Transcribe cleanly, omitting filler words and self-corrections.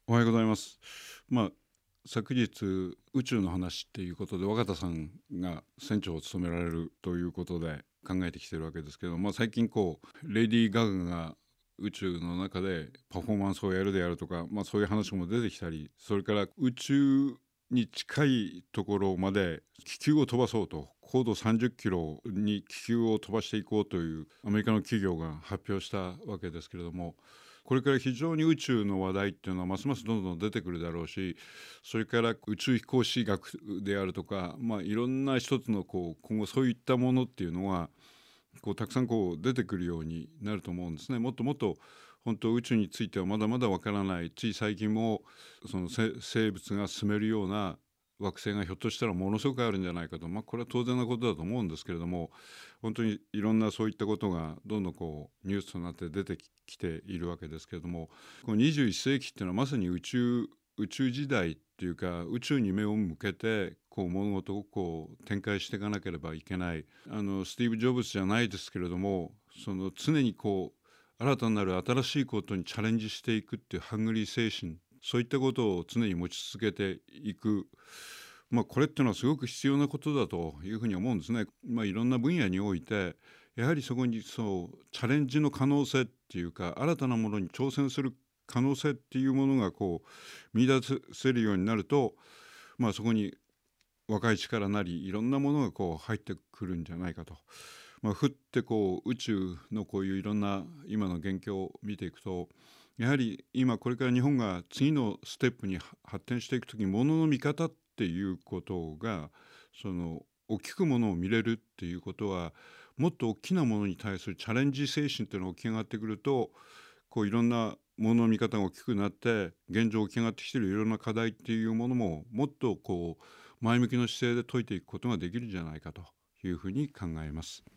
おはようございます。昨日宇宙の話っていうことで若田さんが船長を務められるということで考えてきてるわけですけど、最近レディー・ガガが宇宙の中でパフォーマンスをやるであるとか、そういう話も出てきたり、それから宇宙に近いところまで気球を飛ばそうと、高度30キロに気球を飛ばしていこうというアメリカの企業が発表したわけですけれども、これから非常に宇宙の話題っていうのはますますどんどん出てくるだろうし、それから宇宙飛行士学であるとか、いろんな一つの今後そういったものっていうのはたくさん出てくるようになると思うんですね。もっともっと本当宇宙についてはまだまだわからない。つい最近もその生物が住めるような惑星がひょっとしたらものすごくあるんじゃないかと、これは当然なことだと思うんですけれども、本当にいろんなそういったことがどんどんニュースとなって出てきているわけですけれども、この21世紀っていうのはまさに宇宙時代っていうか、宇宙に目を向けて物事を展開していかなければいけない。スティーブ・ジョブズじゃないですけれども、その常に新たなる新しいことにチャレンジしていくっていうハングリー精神、そういったことを常に持ち続けていく、これっていうのはすごく必要なことだというふうに思うんですね。いろんな分野においてやはりそこにチャレンジの可能性っていうか、新たなものに挑戦する可能性っていうものが見出せるようになると、そこに若い力なりいろんなものが入ってくるんじゃないかと。ふって宇宙のこういういろんな今の現況を見ていくと、やはり今これから日本が次のステップに発展していくときに、ものの見方っていうことが大きくものを見れるっていうことは、もっと大きなものに対するチャレンジ精神っていうのが起き上がってくると、いろんなものの見方が大きくなって、現状起き上がってきているいろんな課題っていうものももっと前向きな姿勢で解いていくことができるんじゃないかというふうに考えます。